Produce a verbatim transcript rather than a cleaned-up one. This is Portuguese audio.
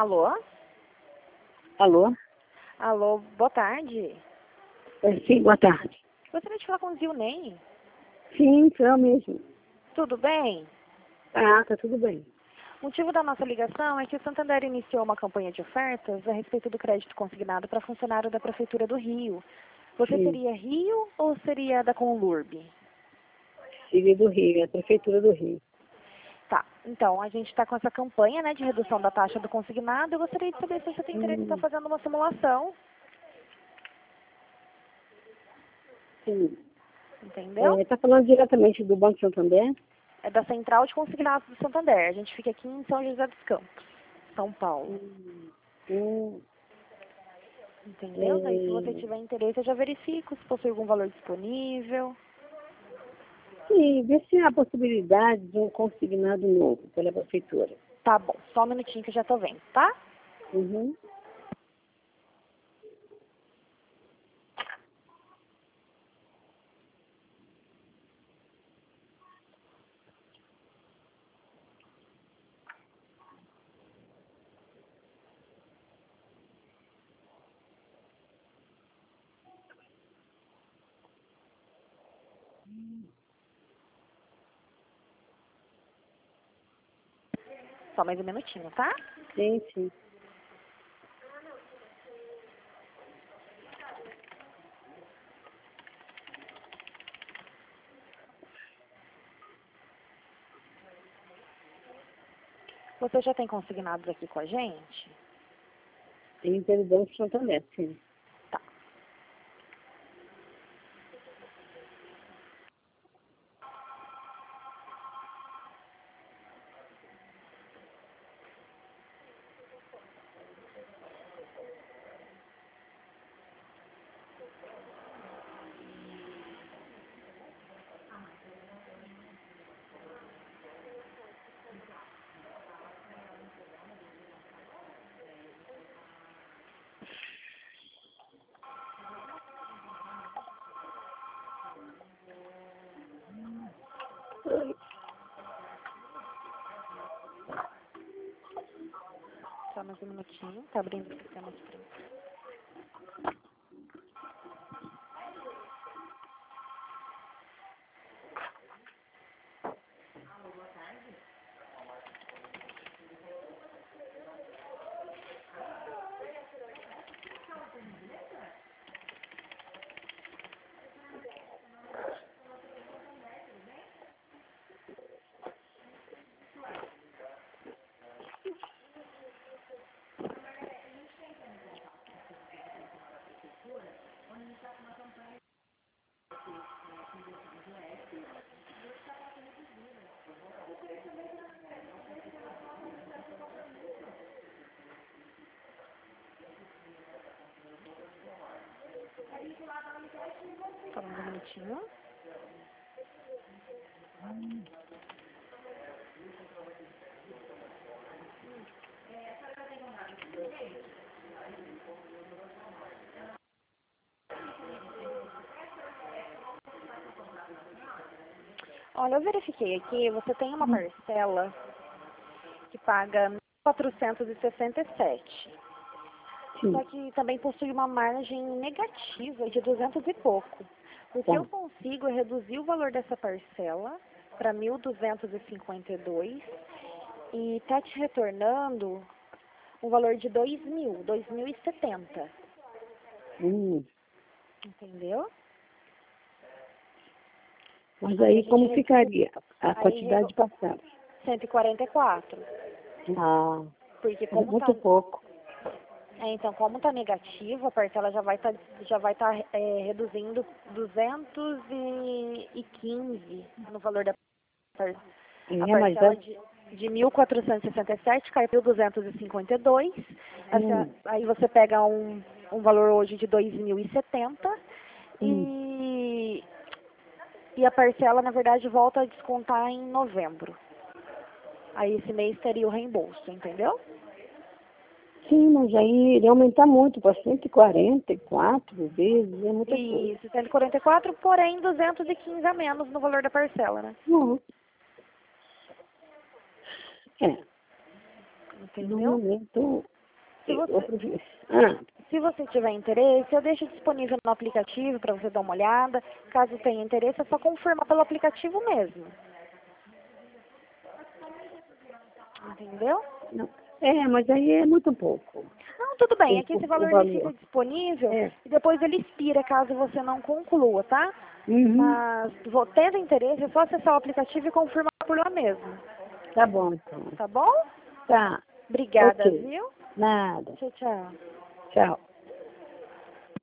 Alô? Alô? Alô, boa tarde. É, sim, boa tarde. Gostaria de falar com o Zilney. Sim, sou eu mesmo. Tudo bem? Ah, tá tudo bem. O motivo da nossa ligação é que o Santander iniciou uma campanha de ofertas a respeito do crédito consignado para funcionário da Prefeitura do Rio. Você Sim. seria Rio ou seria da Conlurb? Filha do Rio, é a Prefeitura do Rio. Tá, então a gente está com essa campanha, né, de redução da taxa do consignado. Eu gostaria de saber se você tem interesse em estar Hum, fazendo uma simulação, sim. entendeu? Está falando diretamente do Banco Santander? É da Central de Consignados do Santander. A gente fica aqui em São José dos Campos, São Paulo. Hum, hum, Entendeu? Daí, se você é, tiver interesse, eu já verifico se possui algum valor disponível. sim, vê se há a possibilidade de um consignado novo pela Prefeitura. Tá bom, só um minutinho que eu já tô vendo, tá? Uhum. Só mais um minutinho, tá? Sim, sim. Você já tem consignados aqui com a gente? Tem pelo Banco Santander, sim. Tá. Só mais um minutinho, tá abrindo o sistema de frente. Só mais um minutinho. Olha, eu verifiquei aqui, você tem uma parcela que paga mil quatrocentos e sessenta e sete. Sim, Só que também possui uma margem negativa de duzentos e pouco. O que eu tá. consigo é reduzir o valor dessa parcela para mil duzentos e cinquenta e dois e tá te retornando um valor de dois mil, dois mil e setenta, Hum. entendeu? Mas Aí a aí gente como redu- ficaria a aí quantidade redu- de passados? cento e quarenta e quatro, Ah, porque é como tá, muito pouco. é, então como tá negativo, a parcela já vai estar já vai tá, é, reduzindo duzentos e quinze no valor da par- a É, mas parcela é, de, de mil quatrocentos e sessenta e sete cai para duzentos e cinquenta e dois. Essa, hum, aí você pega um, um valor hoje de dois mil e setenta hum. e, e a parcela, na verdade, volta a descontar em novembro. Aí esse mês teria o reembolso, entendeu? Sim, mas aí ele aumentar muito para cento e quarenta e quatro vezes, é muita coisa. E cento e quarenta e quatro, porém duzentos e quinze a menos no valor da parcela, né? Não. É, no Entendeu? momento, Se você, Outro dia. Ah, se você tiver interesse, eu deixo disponível no aplicativo para você dar uma olhada. Caso tenha interesse, é só confirmar pelo aplicativo mesmo. Entendeu? não. É, mas aí é muito pouco. Não, tudo bem. Aqui O, esse o, o valor ele fica valor. disponível É. e depois ele expira caso você não conclua, tá? Uhum. Mas, vo- tendo interesse, é só acessar o aplicativo e confirmar por lá mesmo. Tá bom, então. Tá bom? Tá. Obrigada, Ok. viu? Nada. Tchau, tchau. Tchau.